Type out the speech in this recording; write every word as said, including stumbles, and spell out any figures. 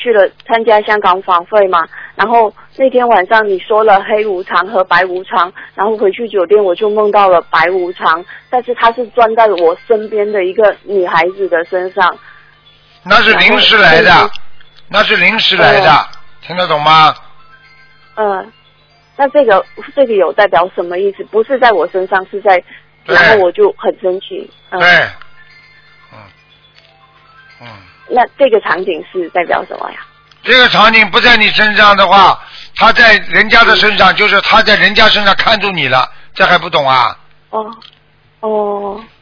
去了参加香港法会嘛，然后那天晚上你说了黑无常和白无常，然后回去酒店我就梦到了白无常，但是他是钻在我身边的一个女孩子的身上。 那是临时来的，那是临时来的，呃、听得懂吗？ 嗯、呃，那这个这个有代表什么意思？不是在我身上，是在，然后我就很生气。呃、 对，嗯嗯。 那这个场景是代表什么呀？ 这个场景不在你身上的话，他在人家的身上，就是他在人家身上看住你了，这还不懂啊？ 哦，哦。